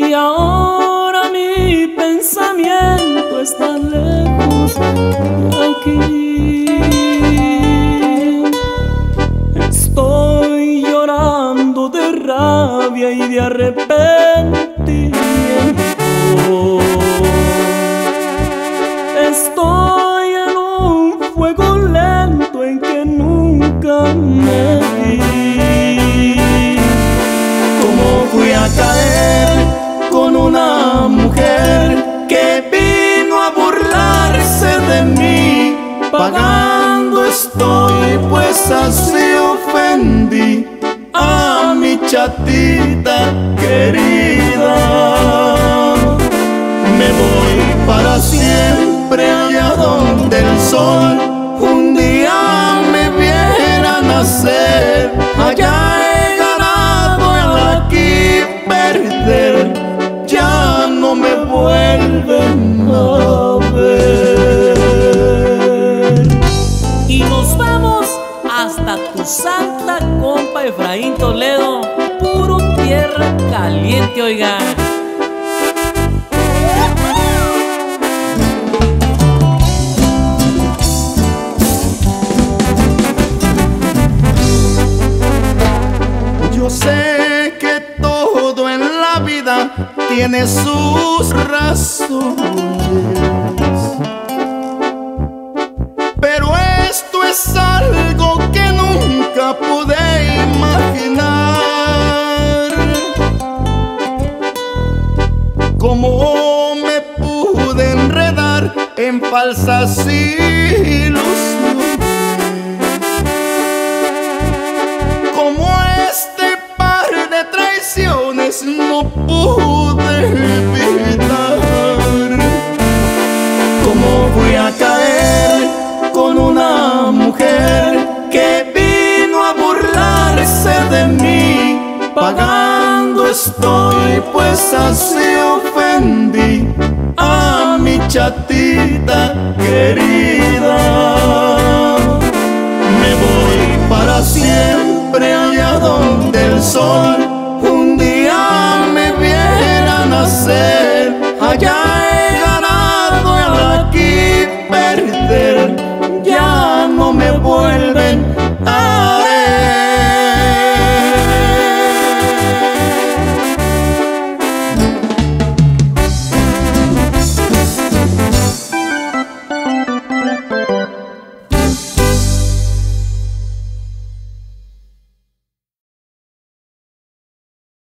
Y ahora mi pensamiento está lejos de aquí. Estoy llorando de rabia y de arrepentimiento. Estoy en un fuego lento en que nunca me vi. ¿Cómo fui a caer con una mujer que vino a burlarse de mí? Pagando estoy, pues así ofendí a mi chatita querida. Me voy para siempre allá donde el sol un día me viera nacer. Allá he ganado, y aquí perder, ya no me vuelven a ver. Y nos vamos hasta tu santa compa Efraín Toledo, puro tierra caliente, oiga. Yo sé que todo en la vida tiene sus razones, pero esto es algo que nunca pude imaginar. ¿Cómo me pude enredar en falsas ilusiones? Como este par de traiciones no pude evitar. ¿Cómo voy a caer con una mujer que vino a burlarse de mí? Pagando estoy, pues así ofendí a mi chatita querida.